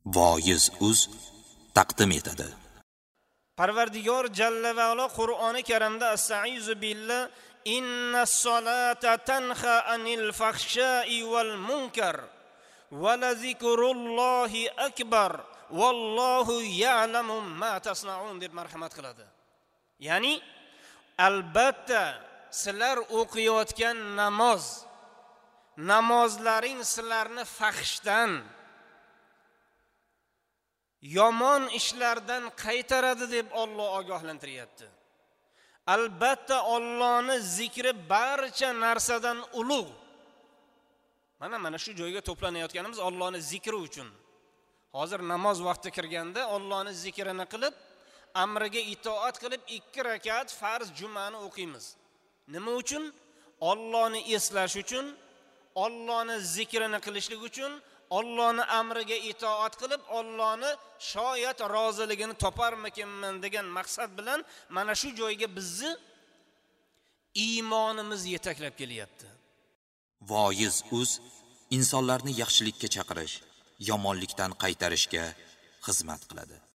Voiz uz taqdim etadi. Parvardigor jalla va ala Qur'oni Karimda Astaizu billah innas solata tanha anil fahsha'i wal munkar va la zikrullohi akbar vallohu ya'lamu ma tasnaun deb marhamat qiladi. Ya'ni albatta sizlar o'qiyotgan namozlaring sizlarni fahshdan, yomon ishlardan qaytaradi deb Alloh ogohlantiryapti. Albatta Allohning zikri barcha narsadan ulug'. Mana shu joyga to'planayotganimiz Allohning zikri uchun. Hozir namoz vaqti kirganda Allohning zikrini qilib, amriga itoat qilib 2 rakat farz jumani o'qiymiz. Nima uchun? Allohni eslash uchun, Allohning zikrini qilishlik uchun, Allohning amriga itoat qilib, Allohni shoyat roziligini toparmikinman degan maqsad bilan mana shu joyga bizni iymonimiz yetaklab kelyapti. Voiz uz insonlarni yaxshilikka chaqirish, yomonlikdan qaytarishga xizmat qiladi.